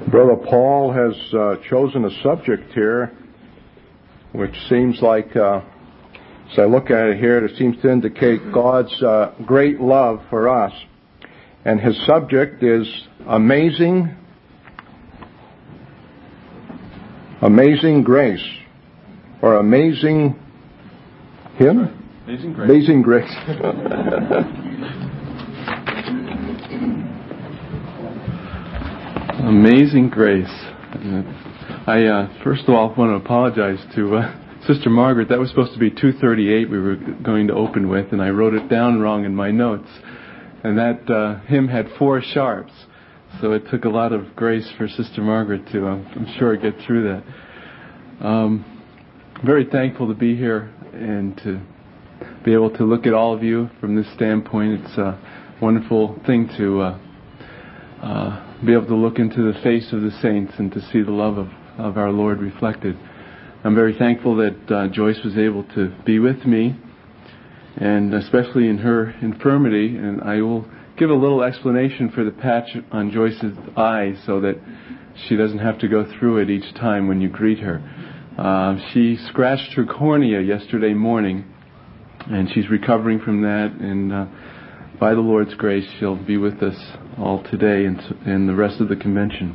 Brother Paul has chosen a subject here which seems like, as I look at it here, it seems to indicate God's great love for us. And his subject is amazing grace, or amazing hymn? Amazing grace. Amazing grace. Amazing grace. I first of all want to apologize to Sister Margaret. That was supposed to be 238 we were going to open with, and I wrote it down wrong in my notes. And that hymn had 4 sharps, so it took a lot of grace for Sister Margaret to, I'm sure, get through that. Very thankful to be here and to be able to look at all of you from this standpoint. It's a wonderful thing to be able to look into the face of the saints and to see the love of our Lord reflected. I'm very thankful that Joyce was able to be with me, and especially in her infirmity, and I will give a little explanation for the patch on Joyce's eye so that she doesn't have to go through it each time when you greet her. She scratched her cornea yesterday morning, and she's recovering from that, and by the Lord's grace, she'll be with us all today and the rest of the convention.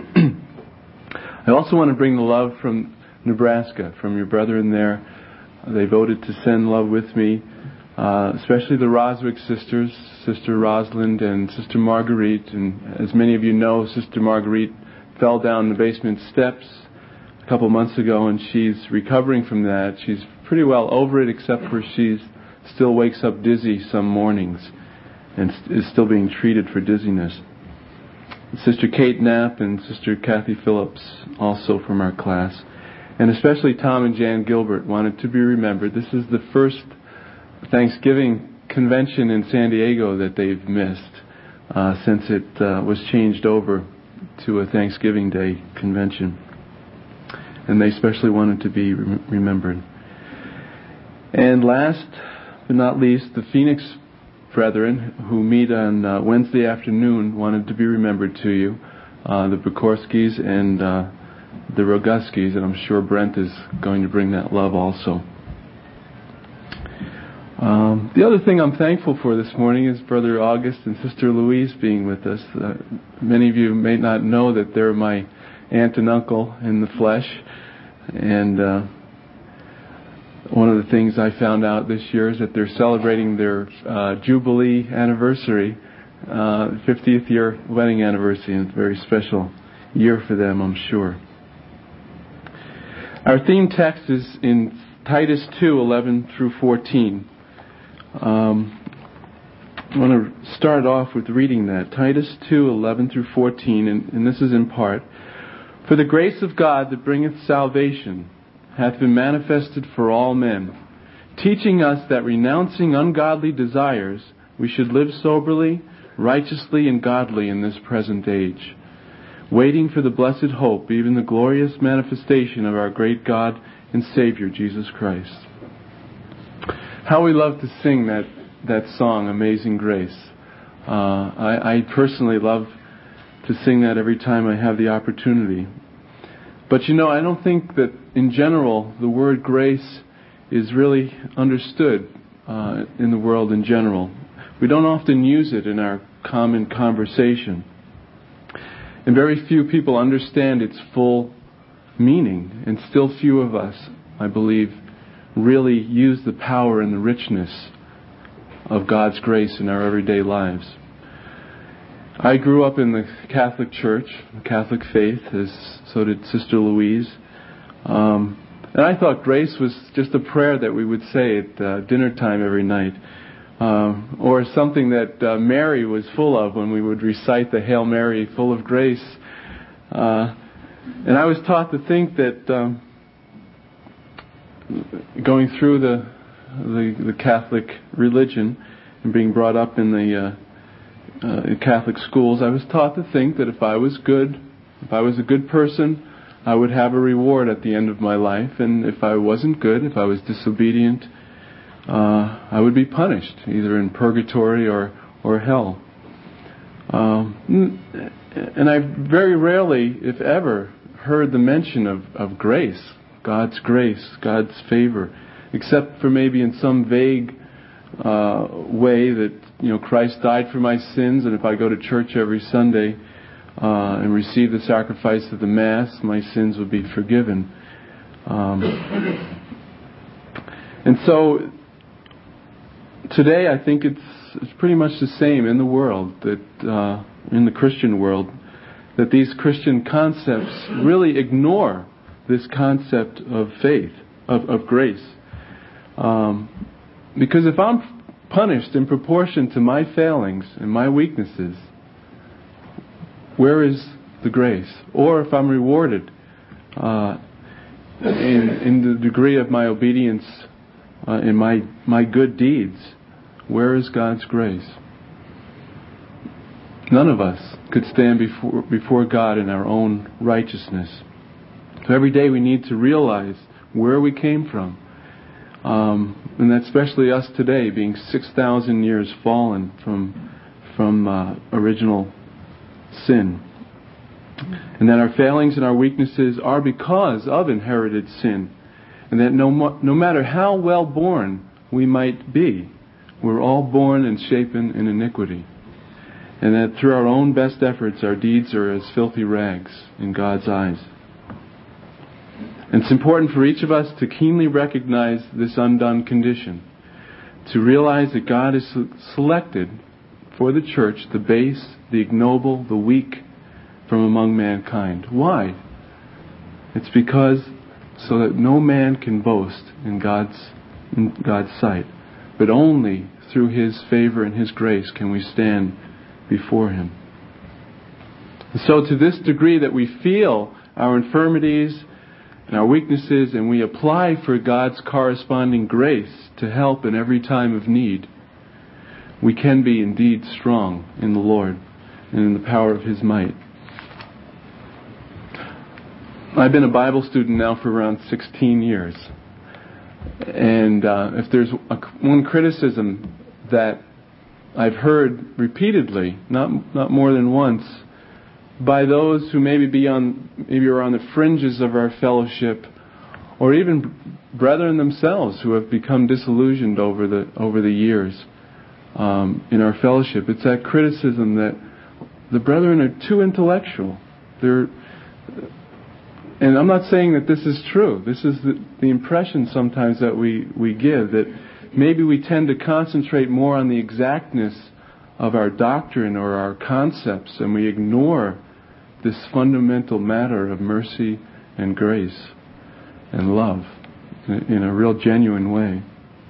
I also want to bring the love from Nebraska, from your brethren there. They voted to send love with me, especially the Roswick sisters, Sister Rosalind and Sister Marguerite. And as many of you know, Sister Marguerite fell down the basement steps a couple months ago, and she's recovering from that. She's pretty well over it, except for she still wakes up dizzy some mornings and is still being treated for dizziness. Sister Kate Knapp and Sister Kathy Phillips, also from our class, and especially Tom and Jan Gilbert, wanted to be remembered. This is the first Thanksgiving convention in San Diego that they've missed since it was changed over to a Thanksgiving Day convention. And they especially wanted to be remembered. And last but not least, the Phoenix brethren who meet on Wednesday afternoon wanted to be remembered to you. The Bukorskis and the Roguskis, and I'm sure Brent is going to bring that love also. The other thing I'm thankful for this morning is Brother August and Sister Louise being with us. Many of you may not know that they're my aunt and uncle in the flesh, and one of the things I found out this year is that they're celebrating their Jubilee anniversary, 50th year wedding anniversary, and it's a very special year for them, I'm sure. Our theme text is in Titus 2:11 through 14. I want to start off with reading that. Titus 2:11 through 14, and this is in part. For the grace of God that bringeth salvation hath been manifested for all men, teaching us that renouncing ungodly desires, we should live soberly, righteously, and godly in this present age, waiting for the blessed hope, even the glorious manifestation of our great God and Savior, Jesus Christ. How we love to sing that song, Amazing Grace. I personally love to sing that every time I have the opportunity. But I don't think that in general the word grace is really understood in the world in general. We don't often use it in our common conversation. And very few people understand its full meaning. And still few of us, I believe, really use the power and the richness of God's grace in our everyday lives. I grew up in the Catholic Church, the Catholic faith, as so did Sister Louise. And I thought grace was just a prayer that we would say at dinner time every night. Or something that Mary was full of when we would recite the Hail Mary, full of grace. And I was taught to think that going through the Catholic religion and being brought up in the Catholic schools, I was taught to think that if I was good, if I was a good person, I would have a reward at the end of my life. And if I wasn't good, if I was disobedient, I would be punished, either in purgatory or hell. And I very rarely, if ever, heard the mention of grace, God's grace, God's favor, except for maybe in some vague way that, Christ died for my sins, and if I go to church every Sunday and receive the sacrifice of the Mass, my sins would be forgiven. And so today I think it's pretty much the same in the world, that in the Christian world, that these Christian concepts really ignore this concept of faith, of grace. Because if I'm punished in proportion to my failings and my weaknesses, where is the grace? Or if I'm rewarded in the degree of my obedience in my good deeds, where is God's grace? None of us could stand before God in our own righteousness. So every day we need to realize where we came from. And that's especially us today, being 6,000 years fallen from original sin. And that our failings and our weaknesses are because of inherited sin. And that no matter how well born we might be, we're all born and shapen in iniquity. And that through our own best efforts, our deeds are as filthy rags in God's eyes. And it's important for each of us to keenly recognize this undone condition, to realize that God has selected for the church the base, the ignoble, the weak from among mankind. Why? It's because so that no man can boast in God's sight, but only through His favor and His grace can we stand before Him. And so to this degree that we feel our infirmities and our weaknesses, and we apply for God's corresponding grace to help in every time of need, we can be indeed strong in the Lord and in the power of His might. I've been a Bible student now for around 16 years. And if there's one criticism that I've heard repeatedly, not more than once, by those who maybe are on the fringes of our fellowship, or even brethren themselves who have become disillusioned over the years in our fellowship, it's that criticism that the brethren are too intellectual. And I'm not saying that this is true. This is the impression sometimes that we give, that maybe we tend to concentrate more on the exactness of our doctrine or our concepts, and we ignore this fundamental matter of mercy and grace and love in a real genuine way.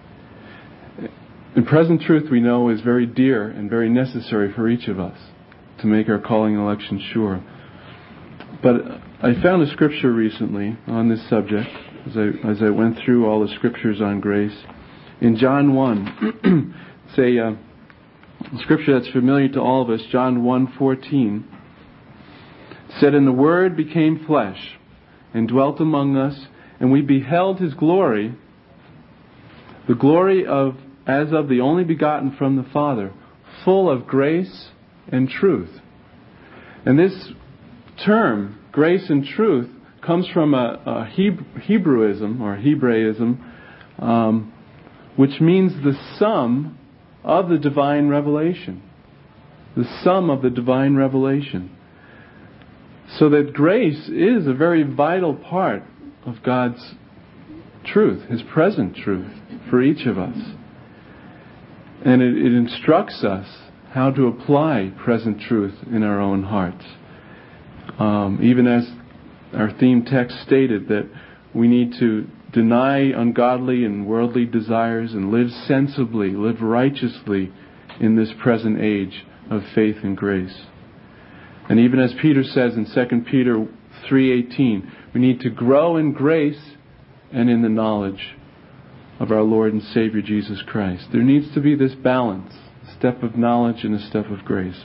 And present truth, we know, is very dear and very necessary for each of us to make our calling and election sure. But I found a scripture recently on this subject as I went through all the scriptures on grace. In John 1, it's a scripture that's familiar to all of us, John 1:14, said, "And the Word became flesh and dwelt among us, and we beheld His glory, the glory as of the only begotten from the Father, full of grace and truth." And this term, grace and truth, comes from a Hebrewism or Hebraism, which means the sum of the divine revelation. The sum of the divine revelation. So that grace is a very vital part of God's truth, His present truth, for each of us. And it instructs us how to apply present truth in our own hearts. Even as our theme text stated, that we need to deny ungodly and worldly desires and live sensibly, live righteously in this present age of faith and grace. And even as Peter says in 2 Peter 3:18, we need to grow in grace and in the knowledge of our Lord and Savior Jesus Christ. There needs to be this balance, a step of knowledge and a step of grace.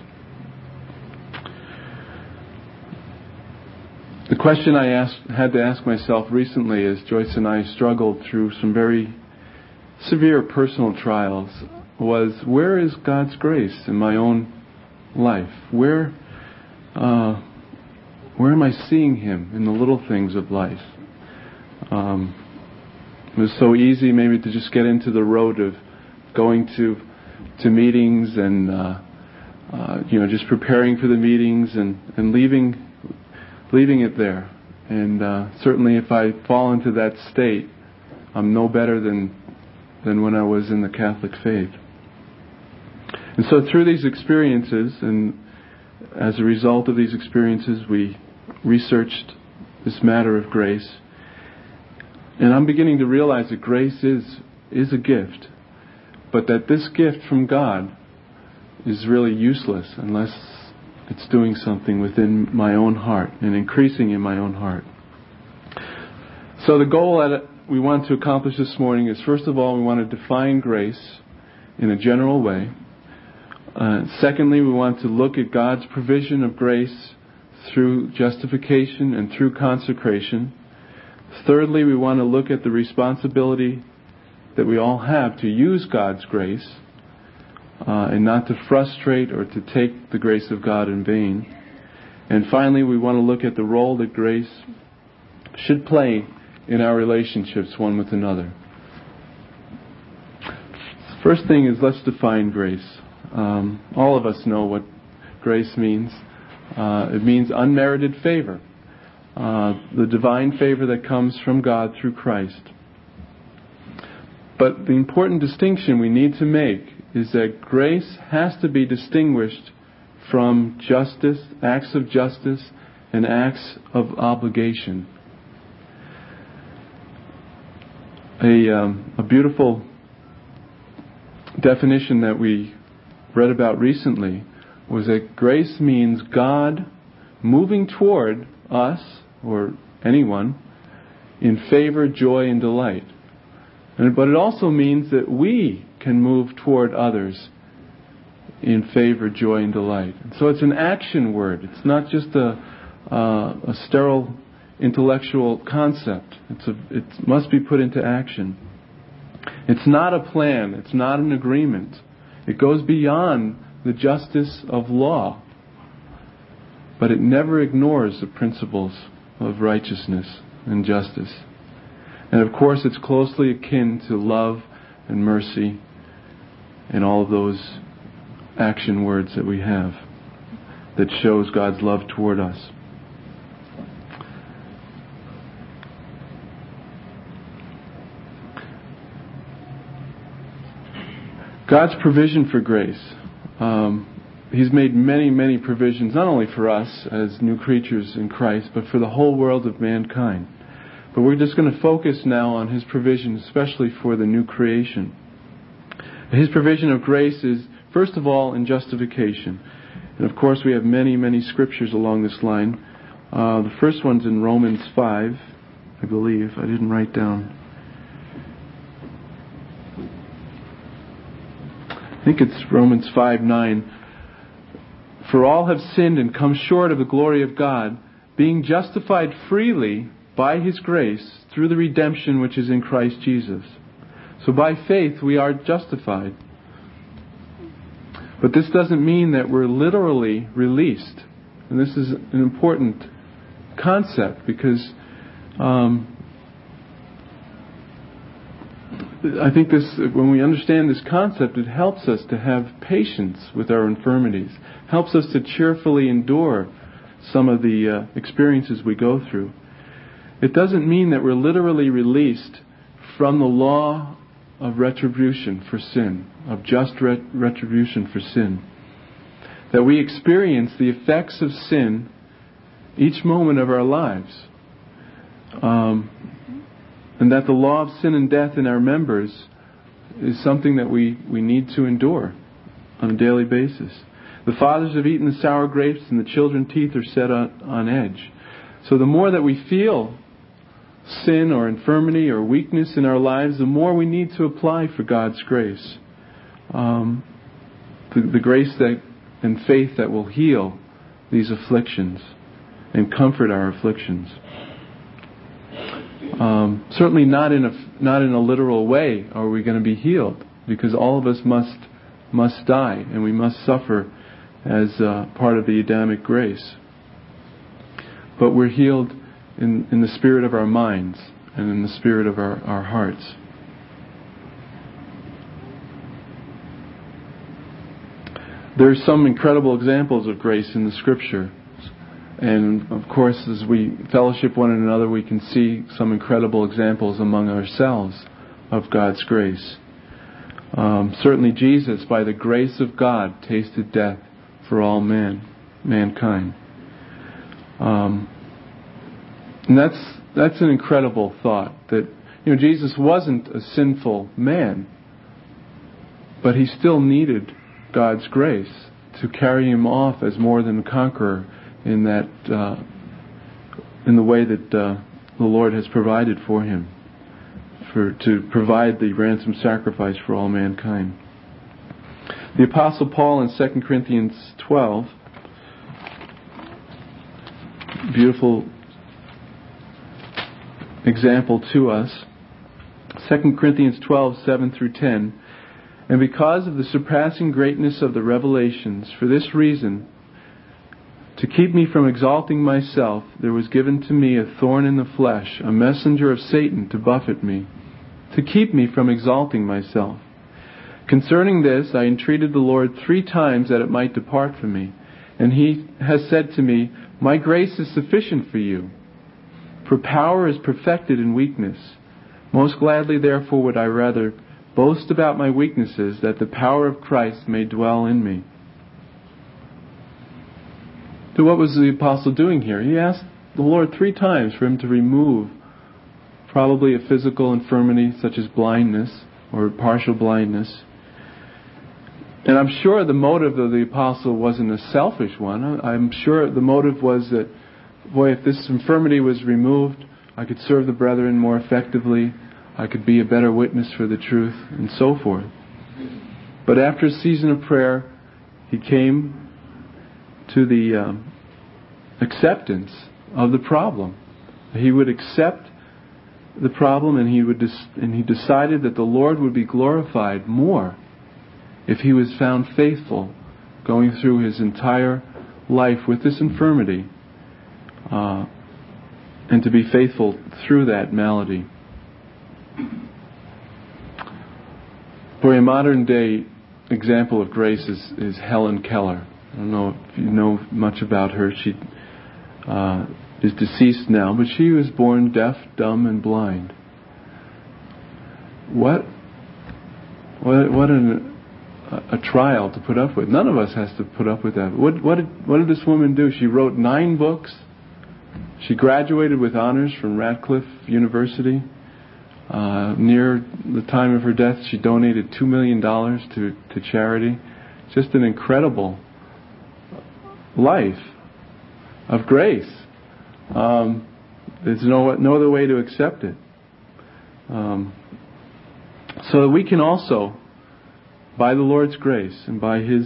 The question I had to ask myself recently as Joyce and I struggled through some very severe personal trials was, where is God's grace in my own life? Where where am I seeing Him in the little things of life? It was so easy maybe to just get into the road of going to meetings and just preparing for the meetings and leaving it there. And certainly if I fall into that state, I'm no better than when I was in the Catholic faith. And so through these experiences, and as a result of these experiences, we researched this matter of grace. And I'm beginning to realize that grace is a gift, but that this gift from God is really useless unless it's doing something within my own heart and increasing in my own heart. So the goal that we want to accomplish this morning is, first of all, we want to define grace in a general way. Secondly, we want to look at God's provision of grace through justification and through consecration. Thirdly, we want to look at the responsibility that we all have to use God's grace and not to frustrate or to take the grace of God in vain. And finally, we want to look at the role that grace should play in our relationships one with another. First thing is, let's define grace. All of us know what grace means. It means unmerited favor. The divine favor that comes from God through Christ. But the important distinction we need to make is that grace has to be distinguished from justice, acts of justice, and acts of obligation. A beautiful definition that we read about recently was that grace means God moving toward us, or anyone, in favor, joy, and delight. But it also means that we can move toward others in favor, joy, and delight. And so it's an action word. It's not just a sterile intellectual concept. It must be put into action. It's not a plan. It's not an agreement. It goes beyond the justice of law. But it never ignores the principles of righteousness and justice. And of course, it's closely akin to love and mercy and all of those action words that we have that shows God's love toward us. God's provision for grace. He's made many, many provisions, not only for us as new creatures in Christ, but for the whole world of mankind. But we're just going to focus now on His provision, especially for the new creation. His provision of grace is, first of all, in justification. And of course, we have many, many scriptures along this line. The first one's in Romans 5, I believe. I didn't write down. I think it's Romans 5:9. For all have sinned and come short of the glory of God, being justified freely by His grace through the redemption which is in Christ Jesus. So by faith we are justified. But this doesn't mean that we're literally released. And this is an important concept because I think when we understand this concept, it helps us to have patience with our infirmities. Helps us to cheerfully endure some of the experiences we go through. It doesn't mean that we're literally released from the law of retribution for sin, of just retribution for sin. That we experience the effects of sin each moment of our lives. And that the law of sin and death in our members is something that we need to endure on a daily basis. The fathers have eaten the sour grapes and the children's teeth are set on edge. So the more that we feel sin or infirmity or weakness in our lives, the more we need to apply for God's grace. The grace and faith that will heal these afflictions and comfort our afflictions. Certainly not in a literal way are we going to be healed, because all of us must die and we must suffer as part of the Adamic grace. but we're healed in the spirit of our minds and in the spirit of our hearts. There are some incredible examples of grace in the Scripture. And of course, as we fellowship one another, we can see some incredible examples among ourselves of God's grace. Certainly Jesus, by the grace of God, tasted death for all mankind. And that's an incredible thought, that Jesus wasn't a sinful man, but he still needed God's grace to carry him off as more than a conqueror in that in the way that the Lord has provided for him, to provide the ransom sacrifice for all mankind. The Apostle Paul in 2 Corinthians 12, beautiful example to us. 2 Corinthians 12, 7 through 10. And because of the surpassing greatness of the revelations, for this reason, to keep me from exalting myself, there was given to me a thorn in the flesh, a messenger of Satan to buffet me, to keep me from exalting myself. Concerning this, I entreated the Lord 3 times that it might depart from me. And he has said to me, my grace is sufficient for you, for power is perfected in weakness. Most gladly, therefore, would I rather boast about my weaknesses, that the power of Christ may dwell in me. So what was the apostle doing here? He asked the Lord 3 times for him to remove probably a physical infirmity such as blindness or partial blindness. And I'm sure the motive of the apostle wasn't a selfish one. I'm sure the motive was that, boy, if this infirmity was removed, I could serve the brethren more effectively, I could be a better witness for the truth, and so forth. But after a season of prayer, he came to the acceptance of the problem. He would accept the problem, and he decided that the Lord would be glorified more if he was found faithful going through his entire life with this infirmity, and to be faithful through that malady. For a modern day example of grace is Helen Keller. I don't know if you know much about her. She is deceased now, but she was born deaf, dumb, and blind. What a trial to put up with. None of us has to put up with that. What did this woman do? She wrote 9 books. She graduated with honors from Radcliffe University. Near the time of her death, she donated $2 million to charity. Just an incredible life of grace. There's no other way to accept it. So that we can also, by the Lord's grace and by His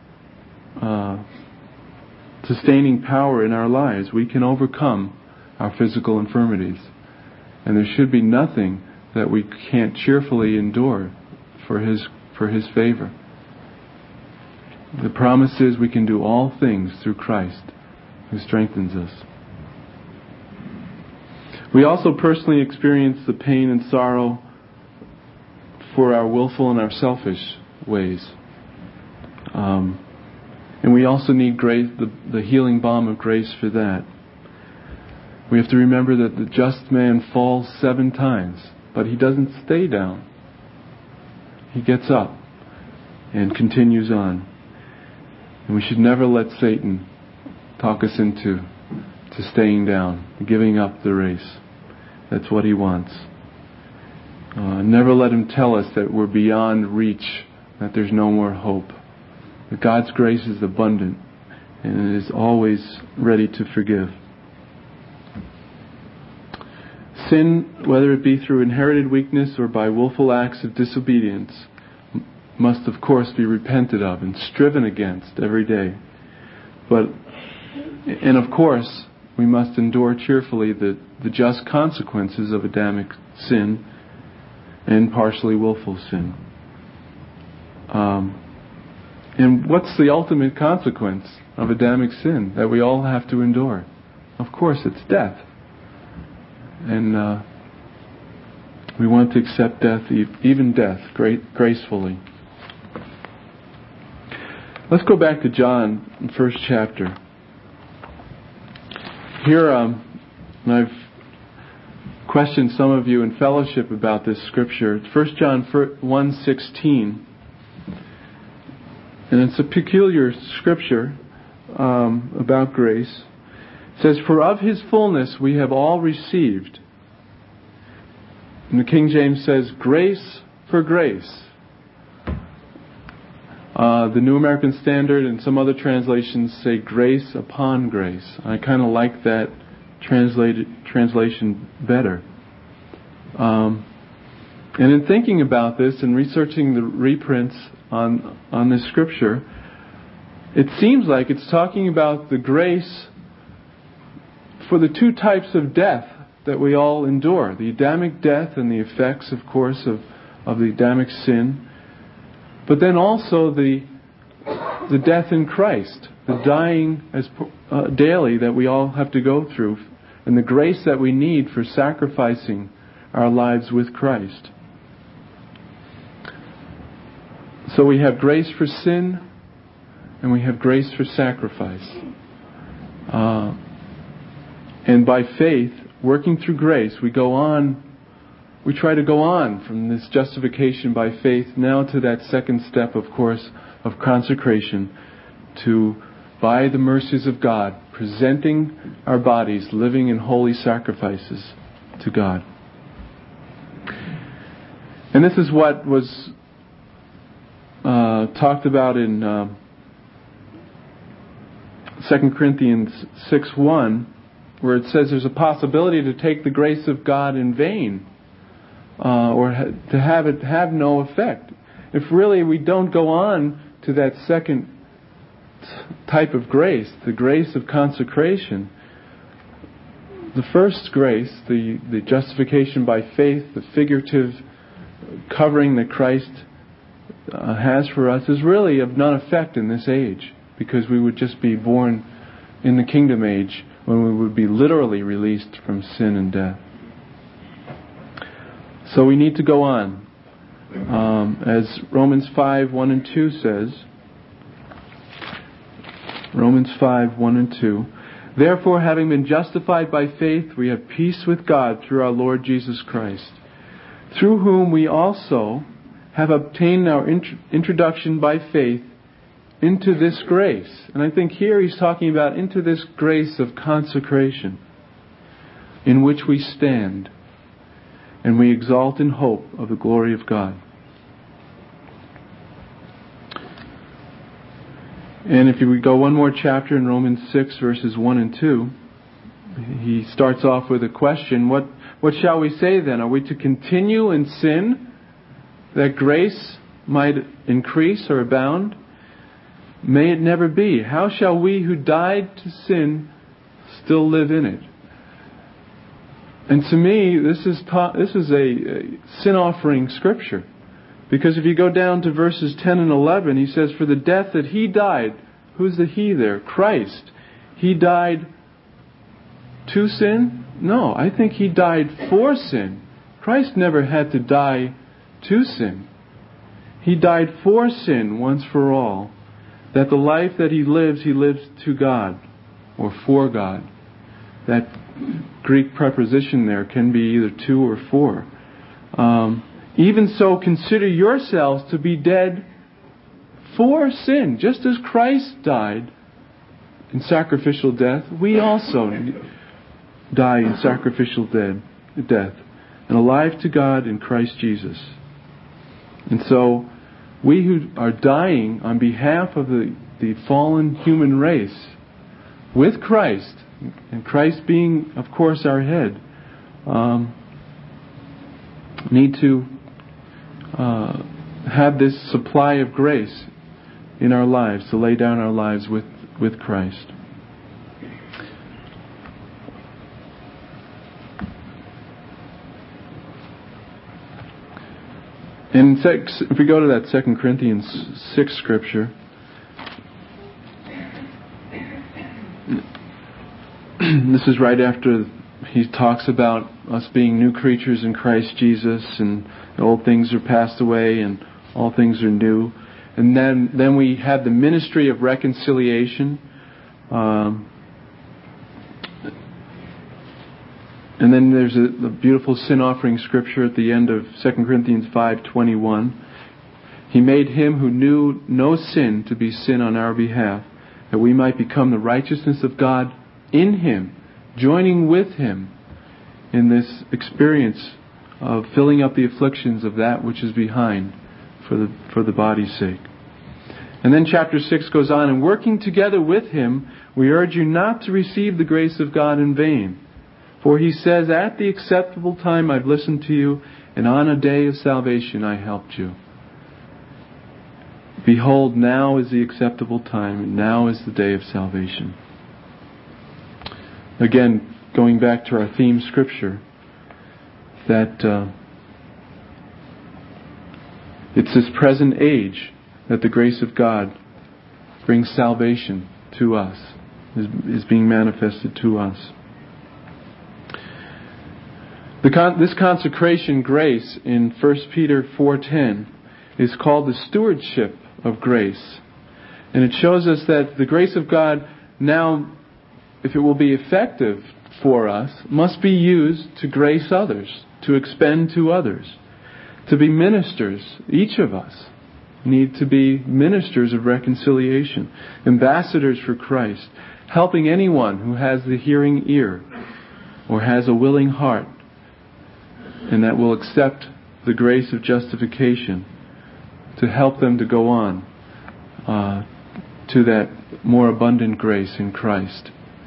sustaining power in our lives, we can overcome our physical infirmities. And there should be nothing that we can't cheerfully endure for His favor. The promise is we can do all things through Christ who strengthens us. We also personally experience the pain and sorrow for our willful and our selfish ways. And we also need grace, the healing balm of grace for that. We have to remember that the just man falls 7 times, but he doesn't stay down. He gets up and continues on. And we should never let Satan talk us into staying down, giving up the race. That's what he wants. Never let him tell us that we're beyond reach, that there's no more hope. That God's grace is abundant and is always ready to forgive. Sin, whether it be through inherited weakness or by willful acts of disobedience, must of course be repented of and striven against every day. And of course, we must endure cheerfully the just consequences of Adamic sin and partially willful sin. And what's the ultimate consequence of Adamic sin that we all have to endure? of course, it's death. And we want to accept death, even death, gracefully. Let's go back to John, in first chapter. Here, I've questioned some of you in fellowship about this scripture. It's 1 John 1:16. And it's a peculiar scripture about grace. It says, "For of His fullness we have all received." And the King James says, "grace for grace." The New American Standard and some other translations say grace upon grace. I kind of like that translation better. And in thinking about this and researching the reprints on this scripture, it seems like it's talking about the grace for the two types of death that we all endure. The Adamic death and the effects, of course, of the Adamic sin. But then also the death in Christ, the dying daily that we all have to go through, and the grace that we need for sacrificing our lives with Christ. So we have grace for sin, and we have grace for sacrifice. And by faith, working through grace, we try to go on from this justification by faith now to that second step, of course, of consecration, to, by the mercies of God, presenting our bodies living in holy sacrifices to God. And this is what was talked about in 2 Corinthians 6:1, where it says there's a possibility to take the grace of God in vain, or to have it have no effect. If really we don't go on to that second type of grace, the grace of consecration, the first grace, the justification by faith, the figurative covering that Christ has for us, is really of none effect in this age, because we would just be born in the kingdom age when we would be literally released from sin and death. So we need to go on. As Romans 5:1 and 2 says, Romans 5:1 and 2, "Therefore, having been justified by faith, we have peace with God through our Lord Jesus Christ, through whom we also have obtained our introduction by faith into this grace." And I think here he's talking about into this grace of consecration, in which we stand, and we exalt in hope of the glory of God. And if we go one more chapter in Romans 6, verses 1 and 2, he starts off with a question. What shall we say then? Are we to continue in sin that grace might increase or abound? May it never be. How shall we who died to sin still live in it? And to me, this is a sin offering scripture. Because if you go down to verses 10 and 11, he says, "For the death that He died," who's the He there? Christ. He died to sin? No, I think He died for sin. Christ never had to die to sin. He died for sin once for all. That the life that He lives to God, or for God. That Greek preposition there can be either to or for. "Even so, consider yourselves to be dead for sin. Just as Christ died in sacrificial death, we also die in sacrificial death, and alive to God in Christ Jesus." And so, we who are dying on behalf of the fallen human race, with Christ, and Christ being, of course, our head, need to have this supply of grace in our lives, to lay down our lives with Christ. And if we go to that 2 Corinthians 6 scripture, this is right after he talks about us being new creatures in Christ Jesus, and old things are passed away and all things are new. And then we have the ministry of reconciliation. And then there's a beautiful sin offering scripture at the end of 2 Corinthians 5:21. He made him who knew no sin to be sin on our behalf, that we might become the righteousness of God in him, joining with him in this experience of filling up the afflictions of that which is behind for the body's sake. And then chapter 6 goes on, and working together with him, we urge you not to receive the grace of God in vain. For he says, at the acceptable time I've listened to you, and on a day of salvation I helped you. Behold, now is the acceptable time, and now is the day of salvation. Again, going back to our theme scripture, that it's this present age that the grace of God brings salvation to us, is being manifested to us. This consecration grace in 1 Peter 4:10 is called the stewardship of grace. And it shows us that the grace of God now, if it will be effective for us, must be used to grace others, to expend to others, to be ministers. Each of us need to be ministers of reconciliation, ambassadors for Christ, helping anyone who has the hearing ear or has a willing heart, and that will accept the grace of justification, to help them to go on to that more abundant grace in Christ.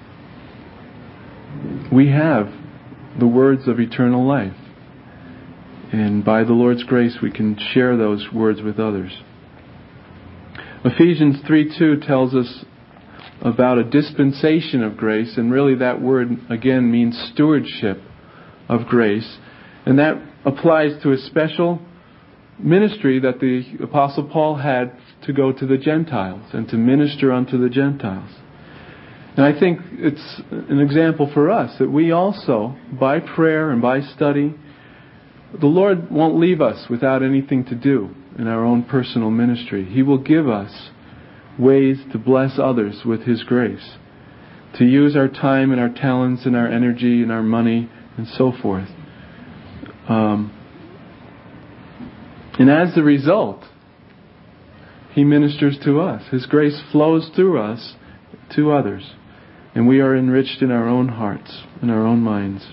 We have the words of eternal life, and by the Lord's grace we can share those words with others. Ephesians 3:2 tells us about a dispensation of grace, and really that word again means stewardship of grace, and that applies to a special ministry that the Apostle Paul had to go to the Gentiles and to minister unto the Gentiles. And I think it's an example for us that we also, by prayer and by study, the Lord won't leave us without anything to do in our own personal ministry. He will give us ways to bless others with His grace, to use our time and our talents and our energy and our money and so forth. And as a result, He ministers to us. His grace flows through us to others. And we are enriched in our own hearts, in our own minds.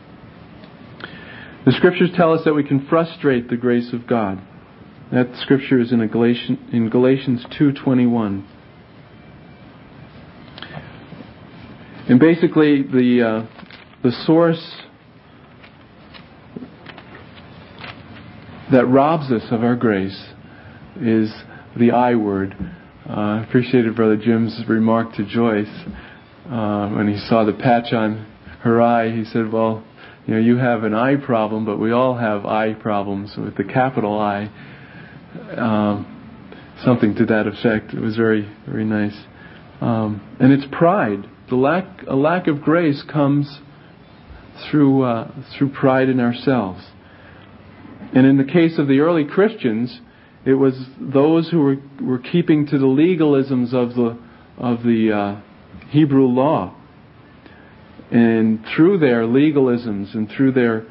The Scriptures tell us that we can frustrate the grace of God. That Scripture is in Galatians 2:21. And basically, the source that robs us of our grace is the I word. I appreciated Brother Jim's remark to Joyce when he saw the patch on her eye. He said, well, you have an eye problem, but we all have eye problems with the capital I. Something to that effect. It was very, very nice. And it's pride. A lack of grace comes through pride in ourselves. And in the case of the early Christians, it was those who were keeping to the legalisms of the Hebrew law. And through their legalisms and through their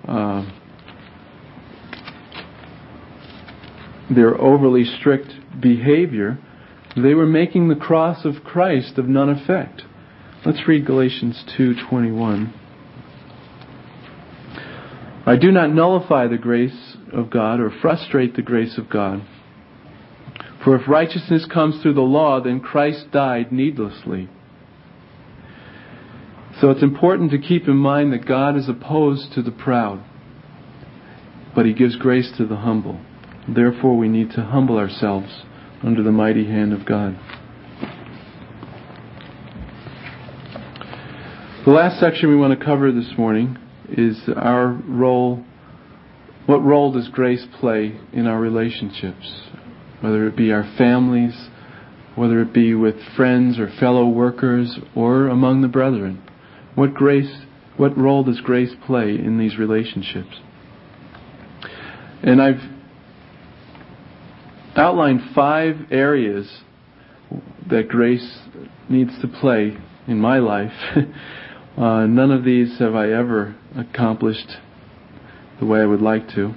overly strict behavior, they were making the cross of Christ of none effect. Let's read Galatians 2:21. I do not nullify the grace of God or frustrate the grace of God. For if righteousness comes through the law, then Christ died needlessly. So it's important to keep in mind that God is opposed to the proud, but He gives grace to the humble. Therefore, we need to humble ourselves under the mighty hand of God. The last section we want to cover this morning is our role. What role does grace play in our relationships? Whether it be our families, whether it be with friends or fellow workers, or among the brethren. What role does grace play in these relationships? And I've outlined 5 areas that grace needs to play in my life. None of these have I ever accomplished the way I would like to.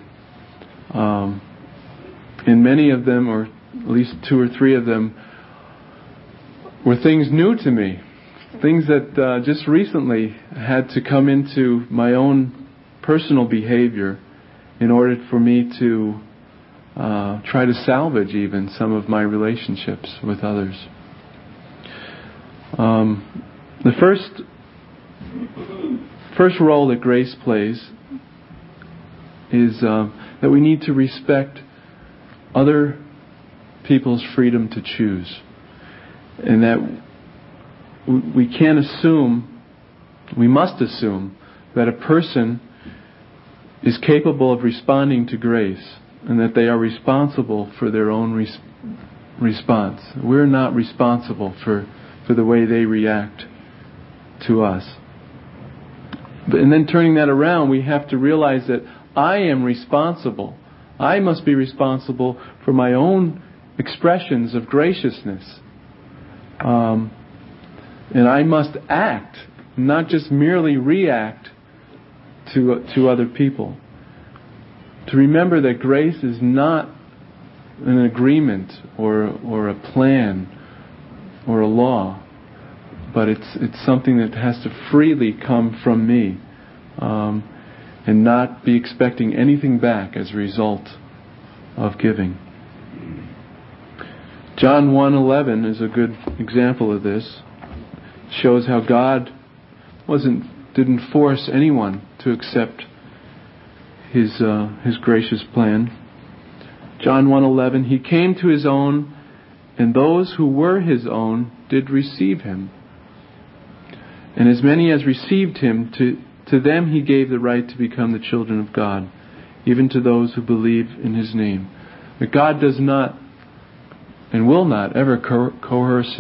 And many of them, or at least 2 or 3 of them, were things new to me. Things that just recently had to come into my own personal behavior in order for me to try to salvage even some of my relationships with others. The first role that grace plays is that we need to respect other people's freedom to choose. And that we can't assume, we must assume, that a person is capable of responding to grace and that they are responsible for their own response. We're not responsible for the way they react to us. And then turning that around, we have to realize that I am responsible. I must be responsible for my own expressions of graciousness. And I must act, not just merely react to other people. To remember that grace is not an agreement or a plan or a law, but it's something that has to freely come from me, and not be expecting anything back as a result of giving. John 1:11 is a good example of this. It shows how God didn't force anyone to accept His gracious plan. John 1:11, He came to His own, and those who were His own did receive Him. And as many as received Him, to them He gave the right to become the children of God, even to those who believe in His name. But God does not and will not ever coerce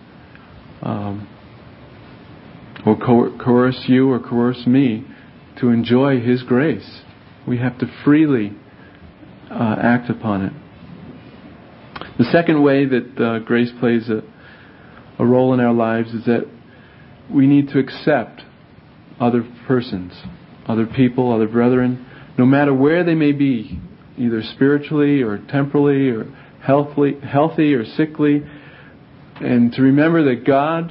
coerce you or coerce me to enjoy His grace. We have to freely act upon it. The second way that grace plays a role in our lives is that we need to accept other persons, other people, other brethren, no matter where they may be, either spiritually or temporally or healthy or sickly, and to remember that God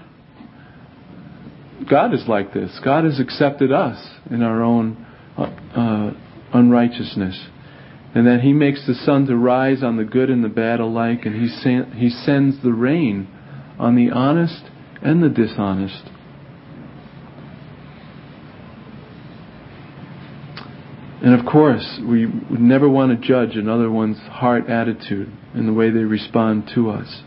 is like this. God has accepted us in our own unrighteousness, and that He makes the sun to rise on the good and the bad alike, and He sends the rain on the honest and the dishonest. And of course, we would never want to judge another one's heart attitude and the way they respond to us.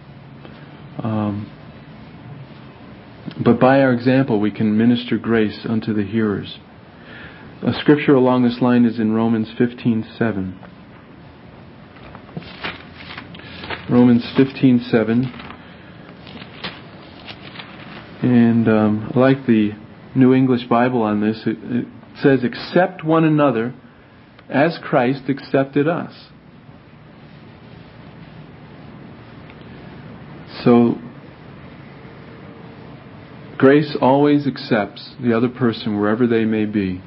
But by our example, we can minister grace unto the hearers. A scripture along this line is in Romans 15:7. Romans 15:7. And I like the New English Bible on this. It says, accept one another as Christ accepted us. So, grace always accepts the other person wherever they may be,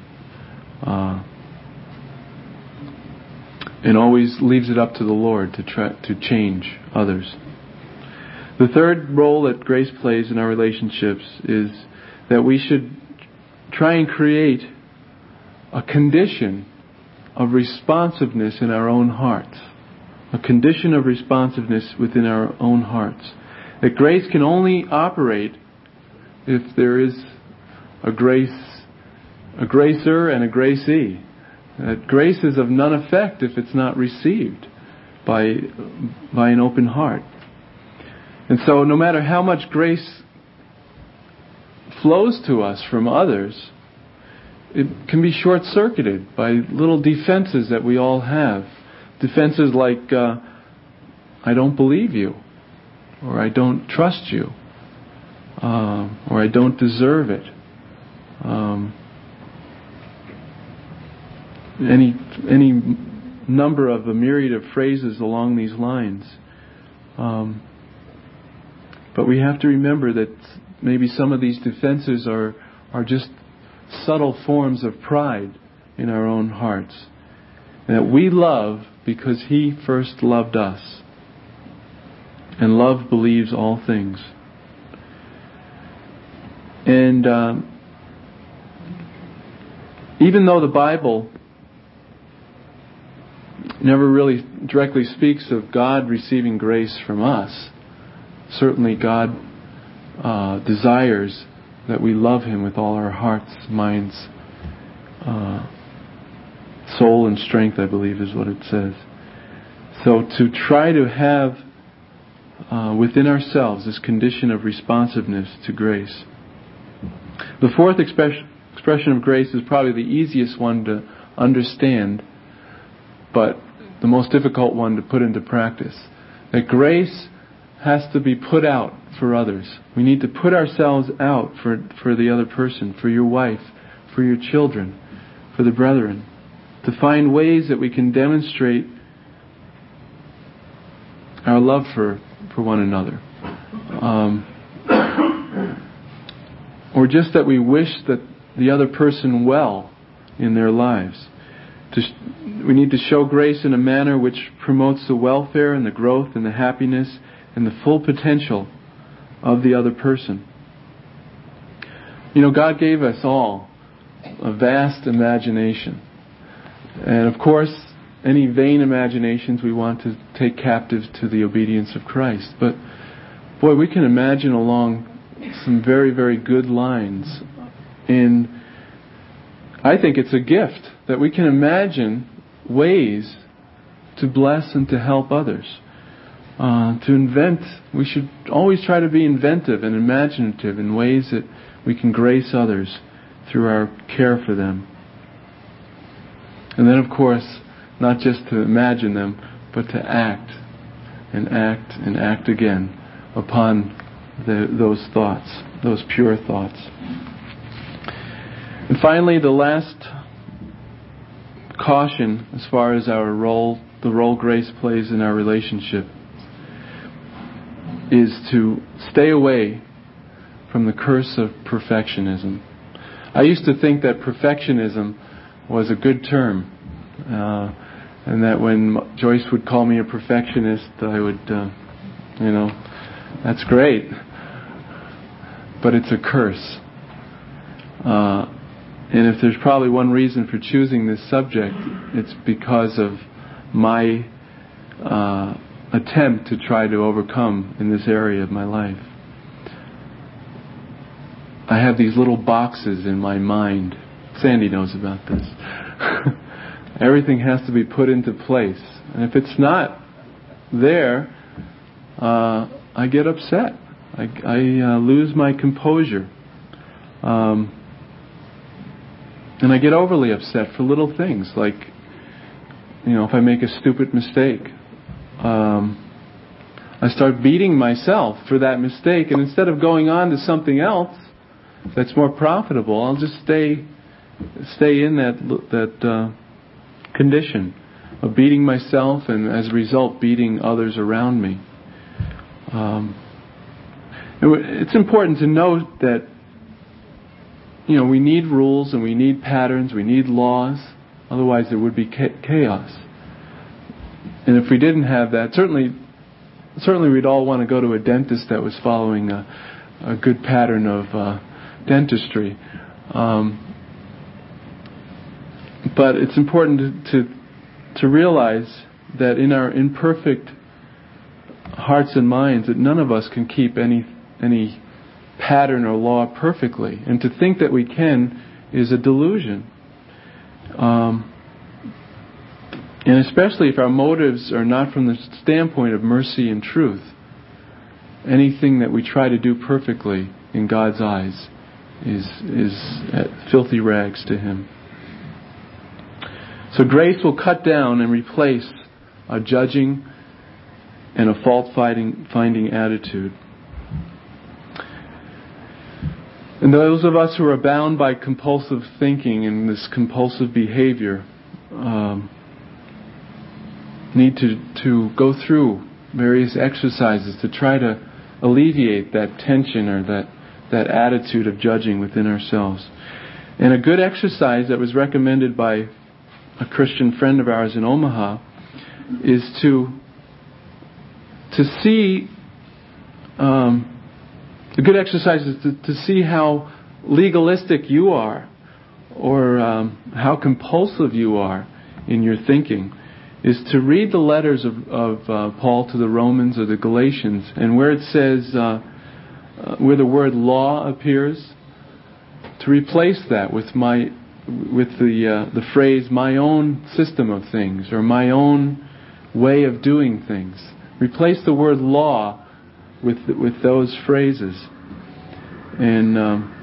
and always leaves it up to the Lord to try to change others. The third role that grace plays in our relationships is that we should try and create a condition of responsiveness in our own hearts. A condition of responsiveness within our own hearts. That grace can only operate if there is a gracer and a gracee. That grace is of none effect if it's not received by an open heart. And so no matter how much grace flows to us from others, it can be short-circuited by little defenses that we all have. Defenses like, I don't believe you, or I don't trust you, or I don't deserve it, Any number of a myriad of phrases along these lines. But we have to remember that maybe some of these defenses are just subtle forms of pride in our own hearts. And that we love because He first loved us. And love believes all things. And even though the Bible never really directly speaks of God receiving grace from us, certainly God desires that we love Him with all our hearts, minds, soul and strength, I believe is what it says. So to try to have within ourselves this condition of responsiveness to grace. The fourth expression of grace is probably the easiest one to understand, but the most difficult one to put into practice. That grace has to be put out for others. We need to put ourselves out for the other person, for your wife, for your children, for the brethren. To find ways that we can demonstrate our love for one another. Or just that we wish that the other person well in their lives. We need to show grace in a manner which promotes the welfare and the growth and the happiness and the full potential of the other person. God gave us all a vast imagination. And of course, any vain imaginations we want to take captive to the obedience of Christ. But boy, we can imagine along some very, very good lines. And I think it's a gift that we can imagine ways to bless and to help others. To invent, we should always try to be inventive and imaginative in ways that we can grace others through our care for them. And then, of course, not just to imagine them, but to act and act and act again upon those thoughts, those pure thoughts. And finally, the last caution as far as the role grace plays in our relationship is to stay away from the curse of perfectionism. I used to think that perfectionism was a good term, and that when Joyce would call me a perfectionist, I would, that's great, but it's a curse. And if there's probably one reason for choosing this subject, it's because of my attempt to try to overcome in this area of my life. I have these little boxes in my mind. Sandy knows about this. Everything has to be put into place. And if it's not there, I get upset. I lose my composure. And I get overly upset for little things, like, if I make a stupid mistake. I start beating myself for that mistake, and instead of going on to something else that's more profitable, I'll just stay in that condition of beating myself, and as a result beating others around me. It's important to note that we need rules and we need patterns, we need laws, otherwise there would be chaos. And if we didn't have that, certainly we'd all want to go to a dentist that was following a good pattern of dentistry. But it's important to realize that in our imperfect hearts and minds, that none of us can keep any pattern or law perfectly. And to think that we can is a delusion. And especially if our motives are not from the standpoint of mercy and truth, anything that we try to do perfectly in God's eyes is filthy rags to Him. So grace will cut down and replace a judging and a fault-finding attitude. And those of us who are bound by compulsive thinking and this compulsive behavior need to go through various exercises to try to alleviate that tension or that attitude of judging within ourselves. And a good exercise that was recommended by a Christian friend of ours in Omaha is to see a good exercise is to see how legalistic you are or how compulsive you are in your thinking, is to read the letters of Paul to the Romans or the Galatians, and where it says, where the word law appears, to replace that with the phrase my own system of things or my own way of doing things. Replace the word law with those phrases, and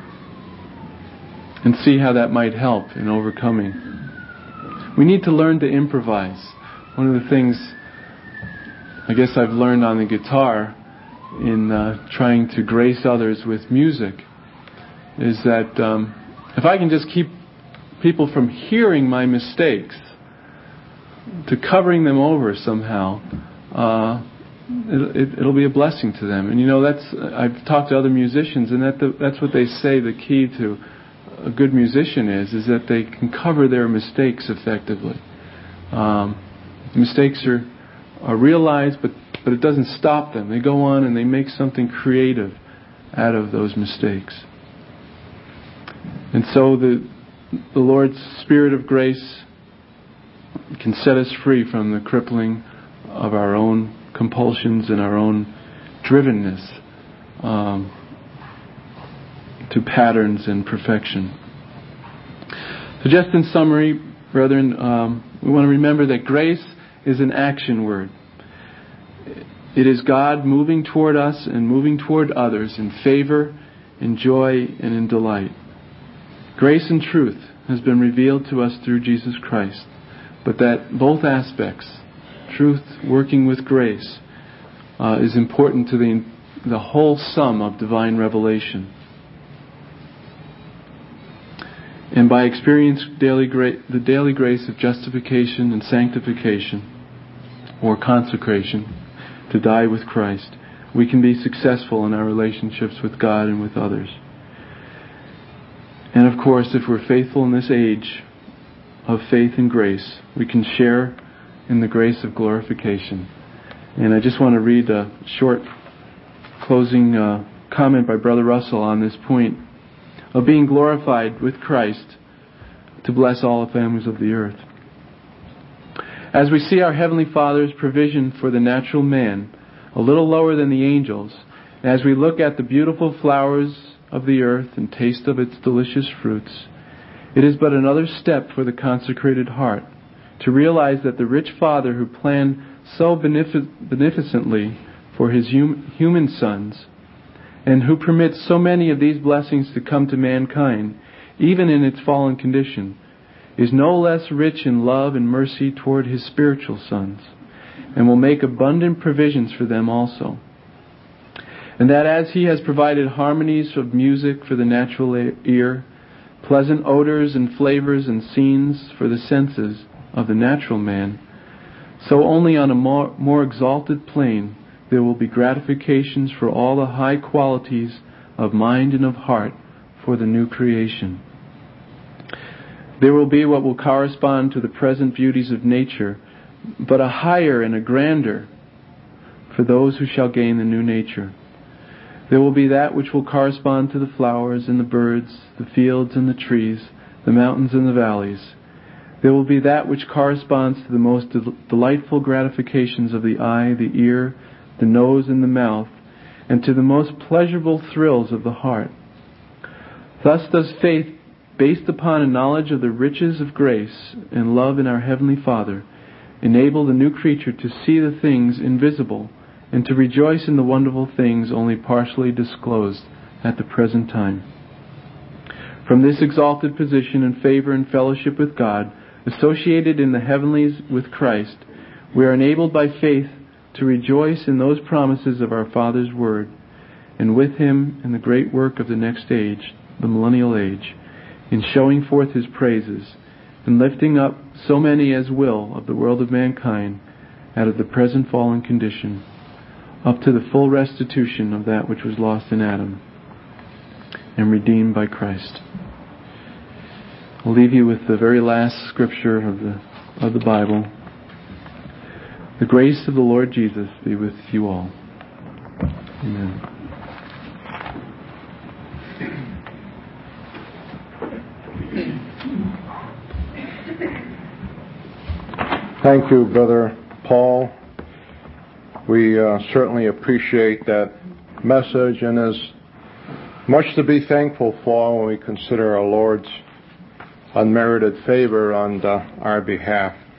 see how that might help in overcoming. We need to learn to improvise. One of the things I guess I've learned on the guitar in trying to grace others with music is that if I can just keep people from hearing my mistakes, to covering them over somehow, it'll be a blessing to them. And I've talked to other musicians, and that's what they say the key to a good musician is that they can cover their mistakes effectively. Mistakes are realized, but it doesn't stop them. They go on and they make something creative out of those mistakes. And so the Lord's Spirit of grace can set us free from the crippling of our own compulsions and our own drivenness to patterns and perfection. So just in summary, brethren, we want to remember that grace is an action word. It is God moving toward us and moving toward others in favor, in joy, and in delight. Grace and truth has been revealed to us through Jesus Christ, but that both aspects, truth working with grace, is important to the whole sum of divine revelation. And by experience the daily grace of justification and sanctification, or consecration, to die with Christ, we can be successful in our relationships with God and with others. And of course, if we're faithful in this age of faith and grace, we can share in the grace of glorification. And I just want to read a short closing comment by Brother Russell on this point of being glorified with Christ to bless all the families of the earth. As we see our Heavenly Father's provision for the natural man a little lower than the angels, as we look at the beautiful flowers of the earth and taste of its delicious fruits, it is but another step for the consecrated heart to realize that the rich Father who planned so beneficently for His human sons, and who permits so many of these blessings to come to mankind, even in its fallen condition, is no less rich in love and mercy toward His spiritual sons, and will make abundant provisions for them also. And that as He has provided harmonies of music for the natural ear, pleasant odors and flavors and scenes for the senses of the natural man, so only on a more exalted plane there will be gratifications for all the high qualities of mind and of heart for the new creation. There will be what will correspond to the present beauties of nature, but a higher and a grander for those who shall gain the new nature. There will be that which will correspond to the flowers and the birds, the fields and the trees, the mountains and the valleys. There will be that which corresponds to the most delightful gratifications of the eye, the ear, the nose and the mouth, and to the most pleasurable thrills of the heart. Thus does faith, based upon a knowledge of the riches of grace and love in our Heavenly Father, enable the new creature to see the things invisible and to rejoice in the wonderful things only partially disclosed at the present time. From this exalted position and favor and fellowship with God, associated in the heavenlies with Christ, we are enabled by faith to rejoice in those promises of our Father's Word, and with Him in the great work of the next age, the millennial age, in showing forth His praises, and lifting up so many as will of the world of mankind out of the present fallen condition, up to the full restitution of that which was lost in Adam, and redeemed by Christ. I'll leave you with the very last scripture of the Bible. The grace of the Lord Jesus be with you all. Amen. Thank you, Brother Paul. We certainly appreciate that message, and there's much to be thankful for when we consider our Lord's unmerited favor on our behalf.